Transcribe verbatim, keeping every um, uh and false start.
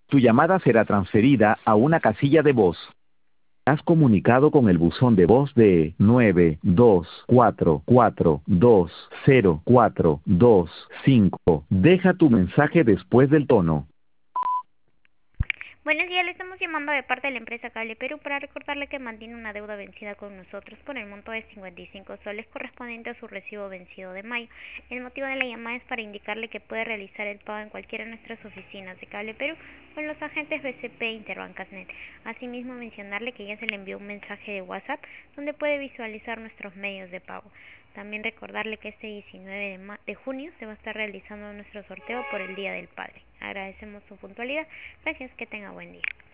Tu llamada será transferida a una casilla de voz. Has comunicado con el buzón de voz de nueve dos cuatro cuatro dos cero cuatro dos cinco. Deja tu mensaje después del tono. Buenos días, le estamos llamando de parte de la empresa Cable Perú para recordarle que mantiene una deuda vencida con nosotros por el monto de cincuenta y cinco soles correspondiente a su recibo vencido de mayo. El motivo de la llamada es para indicarle que puede realizar el pago en cualquiera de nuestras oficinas de Cable Perú o en los agentes B C P e Interbancasnet. Asimismo, mencionarle que ya se le envió un mensaje de WhatsApp donde puede visualizar nuestros medios de pago. También recordarle que este diecinueve de, ma de junio se va a estar realizando nuestro sorteo por el Día del Padre. Agradecemos su puntualidad. Gracias, que tenga buen día.